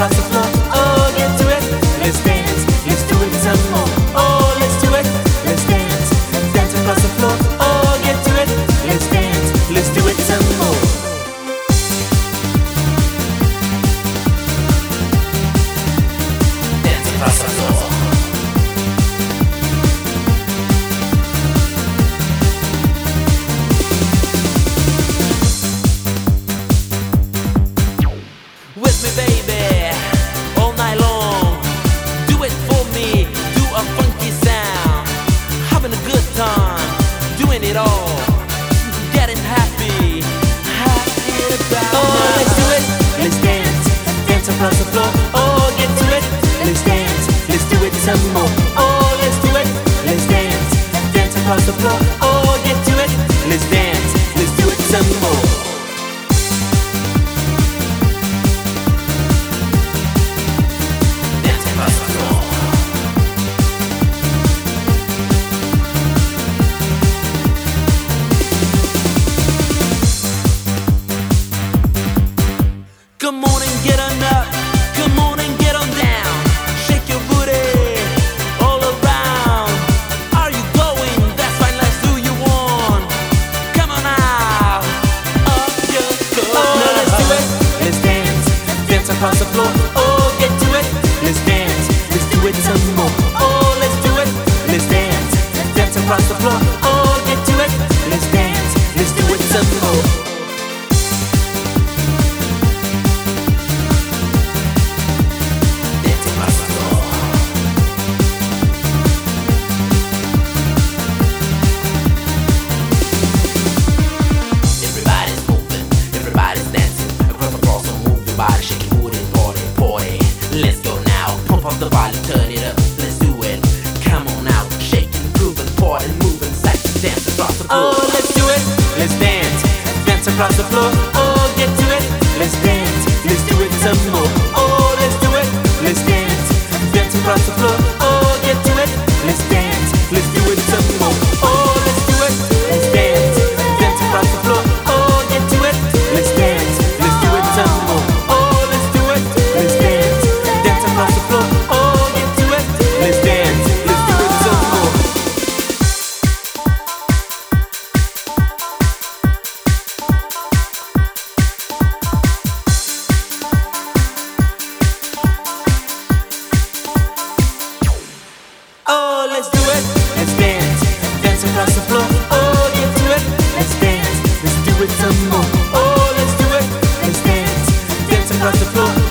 across the floor. Oh, get to it, let's dance, let's do it some more. Oh, let's do it, let's dance, dance across the floor. Oh, get to it, let's dance, let's do it some more. Dance across the floor. With me, baby, all night long. Do it for me, do a funky sound. Having a good time, doing it all. Getting happy, happy about. Oh, let's do it, let's dance, dance across the floor. Oh, get to it, let's dance, let's do it some more. Oh, let's do it, let's dance, dance across the floor. Oh, get to it, let's dance, let's do it some more. Come on and get on up, come on and get on down. Shake your booty all around. Are you going? That's fine, let's do you want. Come on out, up you go. Oh, let's do it, let's dance, dance across the floor. Oh, get to it, let's dance, let's do it some more. Oh, let's do it, let's dance, dance across the floor. Oh, get to it, let's dance, let's do it some more. Let's go now, pump up the volume, turn it up, let's do it. Come on out, shaking, grooving, parting, moving, sexy, dance across the floor. Oh, let's do it, let's dance, dance across the floor. Oh, get to it, let's dance, let's do it some more. Oh, let's do it, let's dance, dance across the floor. Oh, get to it, let's dance, let's do it some more. Oh, let's do it, let's dance, dance across the floor. Oh, get to it, let's dance, let's do it some more. Oh, let's do it, let's dance, dance across the floor. Oh, get to it, let's dance, let's do it some more. Oh, let's do it, let's dance, dance across the floor. Oh, get to it, let's dance, let's do it some more. Oh, let's do it, let's dance, dance across the floor.